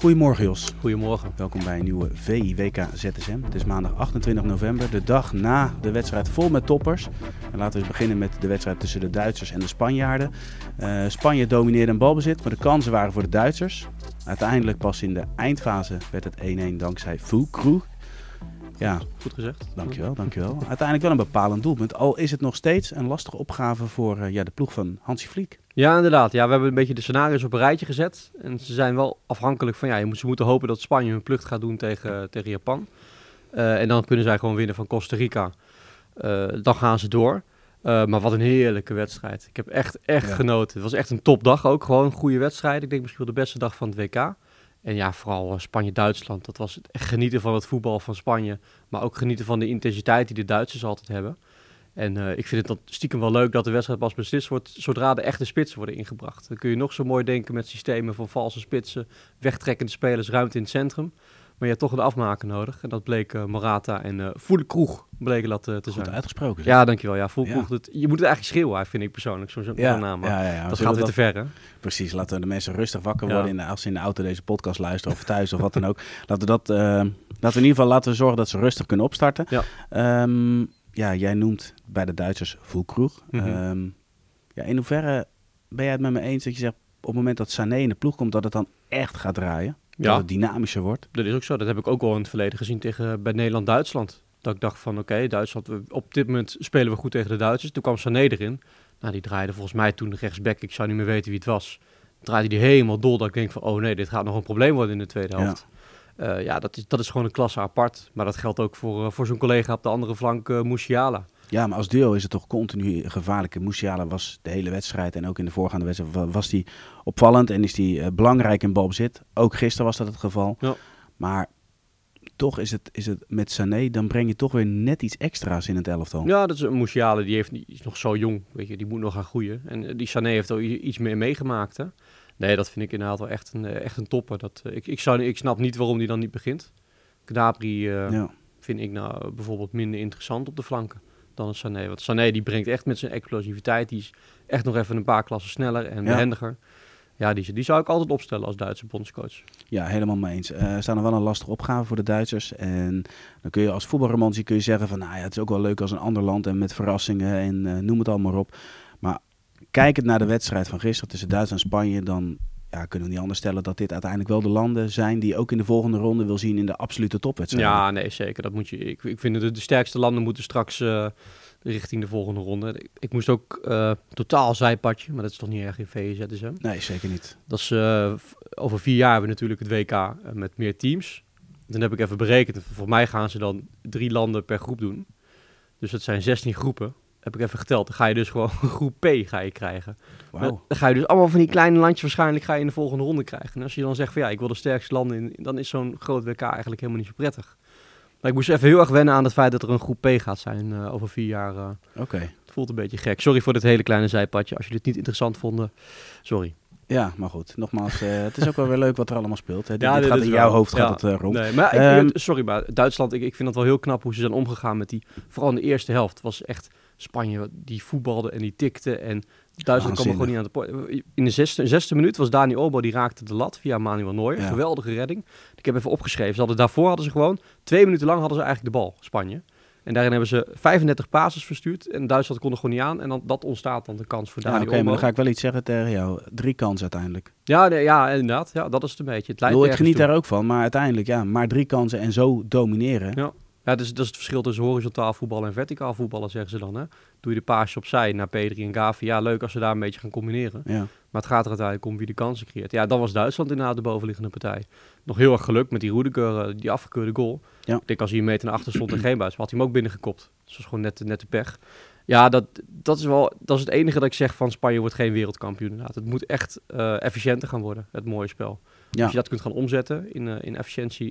Goedemorgen Jos. Goedemorgen. Welkom bij een nieuwe VIWK ZSM. Het is maandag 28 november, de dag na de wedstrijd vol met toppers. En laten we eens beginnen met de wedstrijd tussen de Duitsers en de Spanjaarden. Spanje domineerde een balbezit, maar de kansen waren voor de Duitsers. Uiteindelijk pas in de eindfase werd het 1-1 dankzij Füllkrug. Ja, goed gezegd. Dankjewel. Uiteindelijk wel een bepalend doelpunt. Al is het nog steeds een lastige opgave voor de ploeg van Hansi Flick. Ja, inderdaad. Ja, we hebben een beetje de scenario's op een rijtje gezet. En ze zijn wel afhankelijk van, ze moeten hopen dat Spanje hun plucht gaat doen tegen Japan. En dan kunnen zij gewoon winnen van Costa Rica. Dan gaan ze door. Maar wat een heerlijke wedstrijd. Ik heb echt genoten. Het was echt een topdag ook. Gewoon een goede wedstrijd. Ik denk misschien wel de beste dag van het WK. En ja, vooral Spanje-Duitsland. Dat was echt genieten van het voetbal van Spanje. Maar ook genieten van de intensiteit die de Duitsers altijd hebben. En ik vind het stiekem wel leuk dat de wedstrijd pas beslist wordt zodra de echte spitsen worden ingebracht. Dan kun je nog zo mooi denken met systemen van valse spitsen, wegtrekkende spelers, ruimte in het centrum. Maar je hebt toch een afmaker nodig. En dat bleek Morata en Füllkrug bleken dat te zijn. Goed uitgesproken. Zeg. Ja, dankjewel. Ja, Füllkrug, je moet het eigenlijk schreeuwen, vind ik persoonlijk. Zo'n naam. Maar dat gaat weer te ver, hè? Precies, laten we de mensen rustig wakker worden als ze in de auto deze podcast luisteren of thuis of wat dan ook. Laten we zorgen dat ze rustig kunnen opstarten. Ja. Jij noemt bij de Duitsers Füllkrug. Mm-hmm. In hoeverre ben jij het met me eens dat je zegt op het moment dat Sané in de ploeg komt dat het dan echt gaat draaien? Dat het dynamischer wordt? Dat is ook zo. Dat heb ik ook al in het verleden gezien bij Nederland-Duitsland. Dat ik dacht van oké, Duitsland, op dit moment spelen we goed tegen de Duitsers. Toen kwam Sané erin. Nou, die draaide volgens mij toen de rechtsback. Ik zou niet meer weten wie het was. Draaide die helemaal dol. Dat ik denk van oh nee, dit gaat nog een probleem worden in de tweede helft. Dat is gewoon een klasse apart. Maar dat geldt ook voor zo'n collega op de andere flank, Musiala. Ja, maar als duo is het toch continu gevaarlijk. Musiala was de hele wedstrijd en ook in de voorgaande wedstrijd was hij opvallend en is hij belangrijk in balbezit. Ook gisteren was dat het geval. Ja. Maar toch is het met Sané, dan breng je toch weer net iets extra's in het elftal. Ja, dat is een Musiala, die is nog zo jong, weet je, die moet nog gaan groeien. En die Sané heeft ook iets meer meegemaakt, hè. Nee, dat vind ik inderdaad wel echt een topper. Ik snap niet waarom die dan niet begint. Gnabry vind ik nou bijvoorbeeld minder interessant op de flanken dan een Sané. Want Sané die brengt echt met zijn explosiviteit, die is echt nog even een paar klassen sneller en behendiger. Ja, die zou ik altijd opstellen als Duitse bondscoach. Ja, helemaal mee eens. Er staat nog wel een lastige opgave voor de Duitsers. En dan kun je als voetbalromantier zeggen van het is ook wel leuk als een ander land en met verrassingen en noem het allemaal op. Maar kijkend naar de wedstrijd van gisteren tussen Duitsland en Spanje, dan kunnen we niet anders stellen dat dit uiteindelijk wel de landen zijn die ook in de volgende ronde wil zien in de absolute topwedstrijd. Ja, nee, zeker. Dat moet je. Ik vind dat de sterkste landen moeten straks richting de volgende ronde. Ik moest ook totaal zijpadje, maar dat is toch niet erg in VZSM? Nee, zeker niet. Dat is over 4 jaar hebben we natuurlijk het WK met meer teams. Dan heb ik even berekend. Voor mij gaan ze dan 3 landen per groep doen. Dus dat zijn 16 groepen. Heb ik even geteld. Dan ga je dus gewoon groep P krijgen. Wow. Dan ga je dus allemaal van die kleine landjes waarschijnlijk in de volgende ronde krijgen. En als je dan zegt van ik wil de sterkste landen in, dan is zo'n groot WK eigenlijk helemaal niet zo prettig. Maar ik moest even heel erg wennen aan het feit dat er een groep P gaat zijn over 4 jaar. Oké. Het voelt een beetje gek. Sorry voor dit hele kleine zijpadje. Als jullie het niet interessant vonden, sorry. Ja, maar goed. Nogmaals, het is ook wel weer leuk wat er allemaal speelt. Hè. Dit gaat in jouw hoofd gaat het rond. Nee, maar maar Duitsland, ik vind het wel heel knap hoe ze zijn omgegaan met vooral in de eerste helft. Was echt Spanje die voetbalde en die tikte en Duitsland kwam er gewoon niet aan de poort. In de zesde minuut was Dani Olmo, die raakte de lat via Manuel Neuer. Ja. Geweldige redding. Ik heb even opgeschreven. Daarvoor hadden ze gewoon 2 minuten lang hadden ze eigenlijk de bal, Spanje. En daarin hebben ze 35 passes verstuurd. En Duitsland kon er gewoon niet aan. En dat ontstaat dan de kans voor Dani Olmo. Oké, maar dan ga ik wel iets zeggen tegen jou. 3 kansen uiteindelijk. Ja, inderdaad. Ja, dat is het een beetje. Ik geniet daar ook van. Maar uiteindelijk, maar 3 kansen en zo domineren. Ja, dat is het verschil tussen horizontaal voetballen en verticaal voetballen, zeggen ze dan. Hè? Doe je de paasjes opzij naar Pedri en Gavi. Ja, leuk als ze daar een beetje gaan combineren. Ja. Maar het gaat er uiteindelijk om wie de kansen creëert. Ja, dan was Duitsland inderdaad de bovenliggende partij. Nog heel erg geluk met die Rudiger, die afgekeurde goal. Ja. Ik denk als hij een meter naar achter stond en geen buis, had hij hem ook binnengekopt. Dus dat was gewoon net de pech. Ja, dat is het enige dat ik zeg van Spanje wordt geen wereldkampioen inderdaad. Het moet echt efficiënter gaan worden, het mooie spel. Ja. Als je dat kunt gaan omzetten in efficiëntie,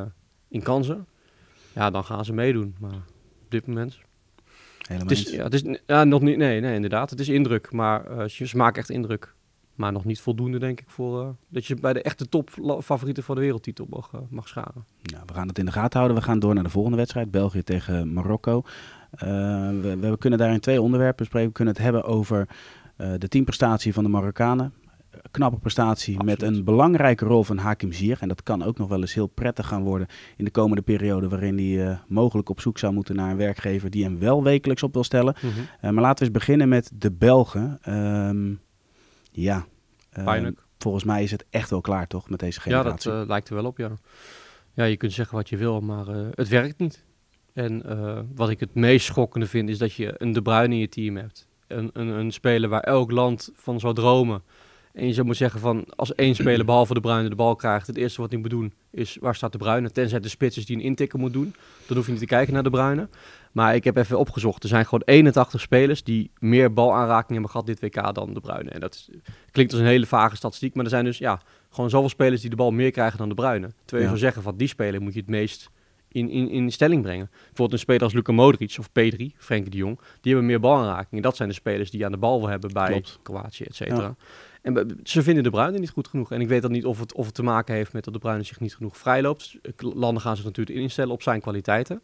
in kansen, ja, dan gaan ze meedoen. Maar op dit moment het is nog niet. Nee, inderdaad. Het is indruk, maar ze maken echt indruk. Maar nog niet voldoende, denk ik, voor dat je bij de echte topfavorieten voor de wereldtitel mag scharen. Ja, we gaan het in de gaten houden. We gaan door naar de volgende wedstrijd. België tegen Marokko. We kunnen daarin 2 onderwerpen bespreken. We kunnen het hebben over de teamprestatie van de Marokkanen. knappe prestatie. Absoluut. Met een belangrijke rol van Hakim Ziyech. En dat kan ook nog wel eens heel prettig gaan worden in de komende periode, waarin hij mogelijk op zoek zou moeten naar een werkgever die hem wel wekelijks op wil stellen. Maar laten we eens beginnen met de Belgen. Volgens mij is het echt wel klaar, toch, met deze generatie? Ja, dat lijkt er wel op, ja. Ja, je kunt zeggen wat je wil, maar het werkt niet. En wat ik het meest schokkende vind, is dat je een De Bruyne in je team hebt. Een speler waar elk land van zou dromen. En je zou moeten zeggen van, als één speler behalve De Bruyne de bal krijgt, het eerste wat hij moet doen is, waar staat De Bruyne? Tenzij de spits is die een intikker moet doen. Dan hoef je niet te kijken naar De Bruyne. Maar ik heb even opgezocht. Er zijn gewoon 81 spelers die meer balaanraking hebben gehad dit WK dan De Bruyne. En dat klinkt als een hele vage statistiek, maar er zijn dus gewoon zoveel spelers die de bal meer krijgen dan De Bruyne. Terwijl je zou zeggen van, die speler moet je het meest in stelling brengen. Bijvoorbeeld een speler als Luka Modric of Pedri, Frenkie de Jong, die hebben meer balaanraking. En dat zijn de spelers die aan de bal wil hebben bij Kroatië, et cetera. Ja. En ze vinden De Bruyne niet goed genoeg. En ik weet dan niet of het te maken heeft met dat De Bruyne zich niet genoeg vrijloopt. Landen gaan zich natuurlijk instellen op zijn kwaliteiten.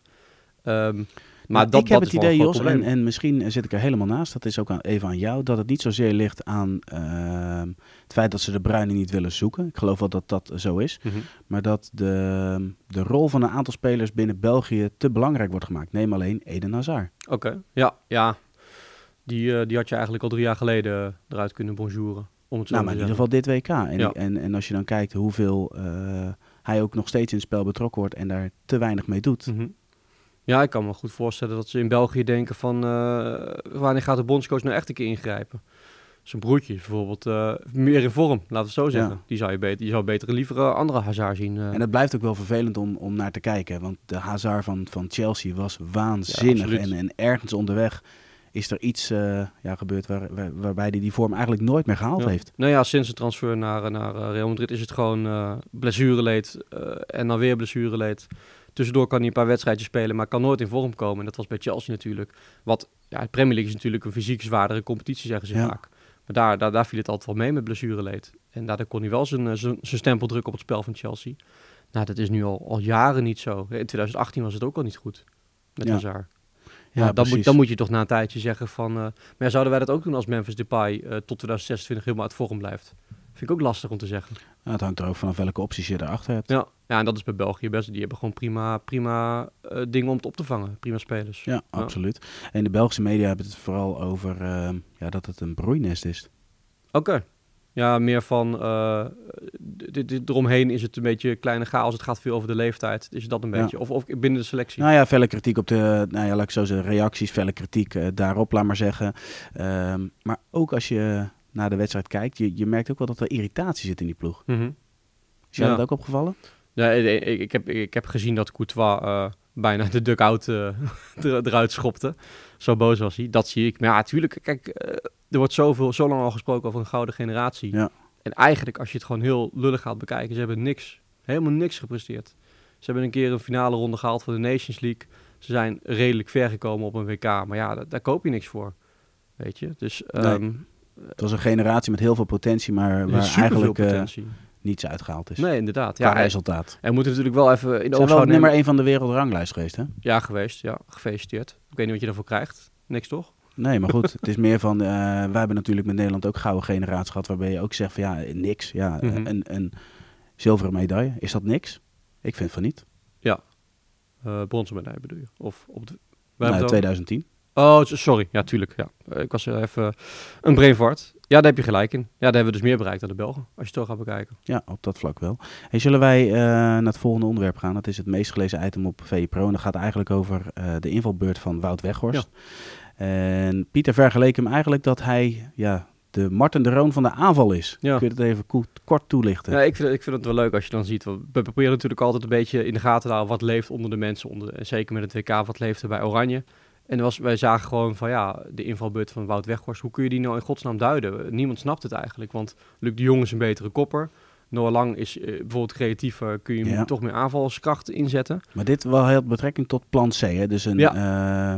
Maar ik heb het idee, Jos, en misschien zit ik er helemaal naast, dat is ook even aan jou, dat het niet zozeer ligt aan het feit dat ze De Bruyne niet willen zoeken. Ik geloof wel dat dat zo is. Maar dat de rol van een aantal spelers binnen België te belangrijk wordt gemaakt. Neem alleen Eden Hazard. Oké. Ja. Die had je eigenlijk al 3 jaar geleden eruit kunnen bonjouren. Maar in ieder geval dit WK. En als je dan kijkt hoeveel hij ook nog steeds in het spel betrokken wordt en daar te weinig mee doet. Ja, ik kan me goed voorstellen dat ze in België denken van, wanneer gaat de bondscoach nou echt een keer ingrijpen? Zijn broertje bijvoorbeeld, meer in vorm, laten we het zo zeggen. Ja. Die zou beter liever andere Hazard zien. En het blijft ook wel vervelend om naar te kijken, want de Hazard van Chelsea was waanzinnig. En ergens onderweg is er iets gebeurd waarbij hij die vorm eigenlijk nooit meer gehaald heeft. Nou ja, sinds de transfer naar Real Madrid is het gewoon blessureleed en dan weer blessureleed. Tussendoor kan hij een paar wedstrijdjes spelen, maar kan nooit in vorm komen. En dat was bij Chelsea natuurlijk. De Premier League is natuurlijk een fysiek zwaardere competitie, zeggen ze vaak. Maar daar viel het altijd wel mee met blessureleed. En daardoor kon hij wel zijn stempel drukken op het spel van Chelsea. Nou, dat is nu al jaren niet zo. In 2018 was het ook al niet goed met Hazard. Ja, dan moet je toch na een tijdje zeggen van... maar zouden wij dat ook doen als Memphis Depay tot 2026 helemaal uit vorm blijft? Vind ik ook lastig om te zeggen. Nou, het hangt er ook vanaf welke opties je erachter hebt. Ja, en dat is bij België best. Die hebben gewoon prima dingen om het op te vangen. Prima spelers. Ja, absoluut. En de Belgische media hebben het vooral over dat het een broeinest is. Oké. Ja, meer van... eromheen is het een beetje kleine chaos. Het gaat veel over de leeftijd. Is dat een beetje? Of binnen de selectie? Nou ja, felle kritiek op de... laat ik zo zeggen, reacties, felle kritiek daarop, laat maar zeggen. Maar ook als je naar de wedstrijd kijkt, je merkt ook wel dat er irritatie zit in die ploeg. Is jou dat ook opgevallen? Ja, ik heb gezien dat Courtois bijna de dugout eruit schopte. Zo boos was hij. Dat zie ik. Maar ja, natuurlijk, kijk, er wordt zo lang al gesproken over een gouden generatie. Ja. En eigenlijk, als je het gewoon heel lullig gaat bekijken, ze hebben helemaal niks gepresteerd. Ze hebben een keer een finale ronde gehaald van de Nations League. Ze zijn redelijk ver gekomen op een WK. Maar ja, daar koop je niks voor. Weet je? Dus... het was een generatie met heel veel potentie, maar waar eigenlijk niets uitgehaald is. Nee, inderdaad. Qua resultaat. En moeten natuurlijk wel even in de oogschouw nemen. Nummer 1 van de wereldranglijst geweest, hè? Ja, geweest. Ja, gefeliciteerd. Ik weet niet wat je daarvoor krijgt. Niks, toch? Nee, maar goed. Het is meer van... wij hebben natuurlijk met Nederland ook gouden generatie gehad, waarbij je ook zegt van niks. Ja, een zilveren medaille. Is dat niks? Ik vind van niet. Ja. Bronzen medaille bedoel je? Of op de... 2010. Oh, sorry. Ja, tuurlijk. Ja. Ik was even een brain fart. Ja, daar heb je gelijk in. Ja, daar hebben we dus meer bereikt dan de Belgen, als je het toch gaat bekijken. Ja, op dat vlak wel. Hey, zullen wij naar het volgende onderwerp gaan? Dat is het meest gelezen item op VE Pro. En dat gaat eigenlijk over de invalbeurt van Wout Weghorst. Ja. En Pieter vergeleek hem eigenlijk dat hij de Marten de Roon van de aanval is. Ja. Kun je het even kort toelichten? Ja, ik vind het wel leuk als je dan ziet. We proberen natuurlijk altijd een beetje in de gaten te houden wat leeft onder de mensen. En zeker met het WK, wat leeft er bij Oranje. En wij zagen gewoon van de invalbeurt van Wout Weghorst. Hoe kun je die nou in godsnaam duiden? Niemand snapt het eigenlijk, want Luc de Jong is een betere kopper. Noah Lang is bijvoorbeeld creatiever, kun je hem toch meer aanvalskracht inzetten. Maar dit wel heel betrekking tot plan C, hè? Dus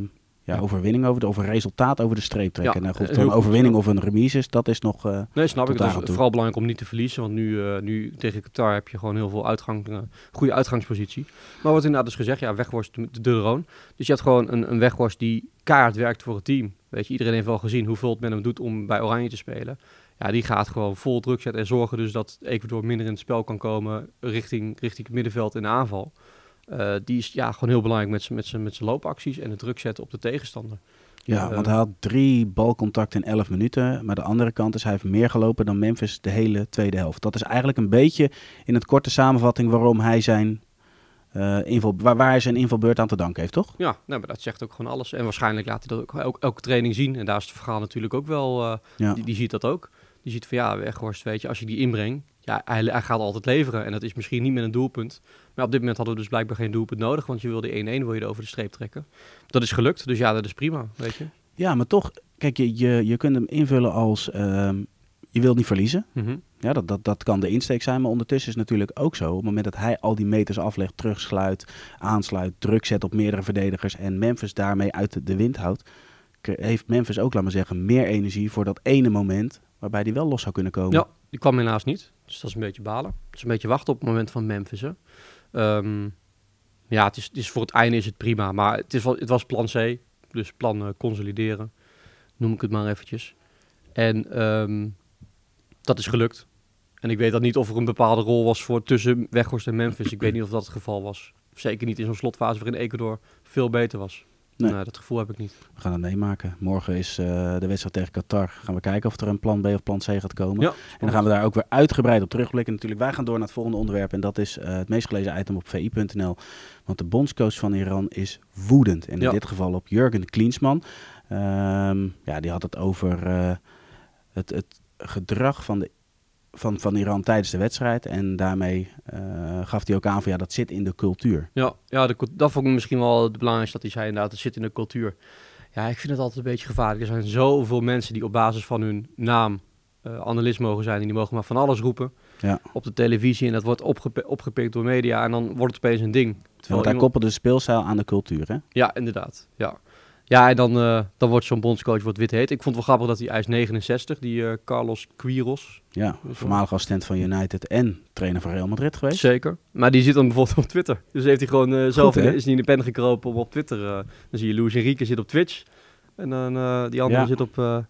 overwinning over resultaat over de streep trekken. Nou goed, een overwinning of een remise, dat is nog nee, snap ik. Het is vooral belangrijk om niet te verliezen. Want nu tegen Qatar heb je gewoon heel veel goede uitgangspositie. Maar wat inderdaad is gezegd, Weghorst de Roon. Dus je hebt gewoon een Weghorst die keihard werkt voor het team. Weet je, iedereen heeft wel gezien hoeveel het met hem doet om bij Oranje te spelen. Ja, die gaat gewoon vol druk zetten en zorgen dus dat Ecuador minder in het spel kan komen richting het middenveld in de aanval. Die is gewoon heel belangrijk met zijn loopacties en het druk zetten op de tegenstander. Ja, want hij had 3 balcontacten in 11 minuten. Maar de andere kant is, hij heeft meer gelopen dan Memphis de hele tweede helft. Dat is eigenlijk een beetje in het korte samenvatting waarom hij zijn waar hij zijn invalbeurt aan te danken heeft, toch? Ja, maar dat zegt ook gewoon alles. En waarschijnlijk laat hij dat ook elke training zien. En daar is het verhaal natuurlijk ook wel, die ziet dat ook. Die ziet van Weghorst, weet je, als je die inbrengt, hij gaat altijd leveren. En dat is misschien niet met een doelpunt. Maar op dit moment hadden we dus blijkbaar geen doelpunt nodig, want je wilde 1-1, wil je er over de streep trekken. Dat is gelukt, dus dat is prima, weet je. Ja, maar toch, kijk, je kunt hem invullen als, je wilt niet verliezen. Mm-hmm. Ja, dat kan de insteek zijn, maar ondertussen is het natuurlijk ook zo. Op het moment dat hij al die meters aflegt, terugsluit, aansluit, druk zet op meerdere verdedigers en Memphis daarmee uit de wind houdt, heeft Memphis ook, laat maar zeggen, meer energie voor dat ene moment waarbij die wel los zou kunnen komen. Ja, die kwam helaas niet. Dus dat is een beetje balen. Het is een beetje wachten op het moment van Memphis. Hè. Het is voor het einde is het prima. Maar het was plan C. Dus plan consolideren. Noem ik het maar eventjes. En dat is gelukt. En ik weet dat niet of er een bepaalde rol was voor tussen Weghorst en Memphis. Ik weet niet of dat het geval was. Zeker niet in zo'n slotfase waarin Ecuador veel beter was. Nee, dat gevoel heb ik niet. We gaan het meemaken. Morgen is de wedstrijd tegen Qatar. Gaan we kijken of er een plan B of plan C gaat komen. Ja, en dan gaan we daar ook weer uitgebreid op terugblikken. Natuurlijk, wij gaan door naar het volgende onderwerp. En dat is het meest gelezen item op vi.nl. Want de bondscoach van Iran is woedend. En in dit geval op Jurgen Klinsmann. Die had het over het gedrag van Iran tijdens de wedstrijd. En daarmee gaf hij ook aan van dat zit in de cultuur. Ja, dat vond ik misschien wel het belangrijkste dat hij zei inderdaad, het zit in de cultuur. Ja, ik vind het altijd een beetje gevaarlijk. Er zijn zoveel mensen die op basis van hun naam analist mogen zijn. En die mogen maar van alles roepen op de televisie. En dat wordt opgepikt door media en dan wordt het opeens een ding. Want hij koppelde de speelstijl aan de cultuur, hè? Ja, inderdaad. Ja, en dan wordt zo'n bondscoach wit heet. Ik vond het wel grappig dat hij is 69, die Carlos Queiroz. Ja, voormalig assistent van United en trainer van Real Madrid geweest. Zeker, maar die zit dan bijvoorbeeld op Twitter. Dus heeft hij gewoon zelf is niet in de pen gekropen om op Twitter. Dan zie je Luis Enrique zit op Twitch. En dan die andere zit op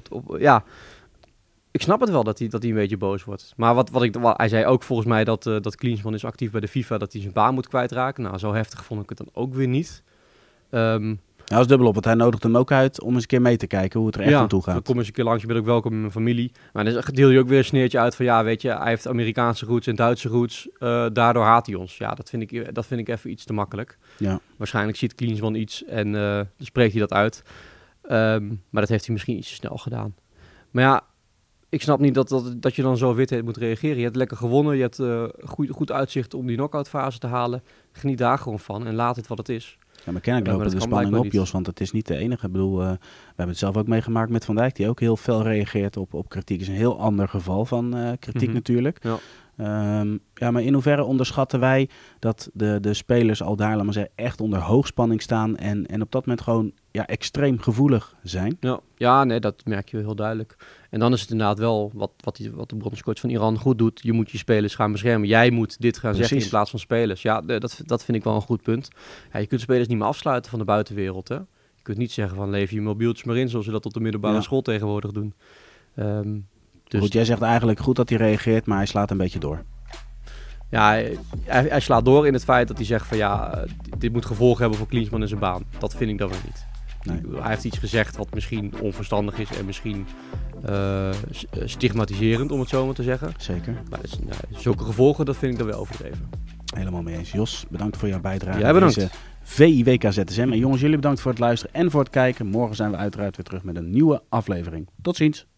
ik snap het wel dat hij een beetje boos wordt. Maar hij zei ook volgens mij dat Klinsmann is actief bij de FIFA, dat hij zijn baan moet kwijtraken. Nou, zo heftig vond ik het dan ook weer niet. Dat is dubbel op, want hij nodigt hem ook uit om eens een keer mee te kijken hoe het er echt aan toe gaat. Dan kom eens een keer langs, je bent ook welkom in mijn familie. Maar dan deel je ook weer een sneertje uit van weet je, hij heeft Amerikaanse roots en Duitse roots. Daardoor haat hij ons. Ja, dat vind ik even iets te makkelijk. Ja. Waarschijnlijk ziet Klinsmann iets en dan spreekt hij dat uit. Maar dat heeft hij misschien iets te snel gedaan. Maar ja, ik snap niet dat je dan zo wit moet reageren. Je hebt lekker gewonnen, je hebt goed uitzicht om die knock-out fase te halen. Geniet daar gewoon van en laat het wat het is. Ja, maar kennelijk loopt de spanning op, Jos, want het is niet de enige. Ik bedoel, we hebben het zelf ook meegemaakt met Van Dijk, die ook heel fel reageert op kritiek. Het is een heel ander geval van kritiek natuurlijk. Ja. Maar in hoeverre onderschatten wij dat de spelers al daar, laat maar zeggen, echt onder hoogspanning staan en op dat moment gewoon extreem gevoelig zijn? Ja, nee, dat merk je heel duidelijk. En dan is het inderdaad wel wat de bondscoach van Iran goed doet. Je moet je spelers gaan beschermen. Jij moet dit gaan zeggen in plaats van spelers. Ja, dat vind ik wel een goed punt. Ja, je kunt spelers niet meer afsluiten van de buitenwereld. Hè? Je kunt niet zeggen van leef je mobieltjes maar in, zoals ze dat op de middelbare school tegenwoordig doen. Dus goed, jij zegt eigenlijk goed dat hij reageert, maar hij slaat een beetje door. Ja, hij slaat door in het feit dat hij zegt van dit moet gevolgen hebben voor Klinsmann en zijn baan. Dat vind ik dan weer niet. Nee. Hij heeft iets gezegd wat misschien onverstandig is en misschien stigmatiserend, om het zo maar te zeggen. Zeker. Maar zulke gevolgen, dat vind ik dan wel overdreven. Helemaal mee eens. Jos, bedankt voor jouw bijdrage. Jij bedankt. Deze VIWK ZSM. En jongens, jullie bedankt voor het luisteren en voor het kijken. Morgen zijn we uiteraard weer terug met een nieuwe aflevering. Tot ziens.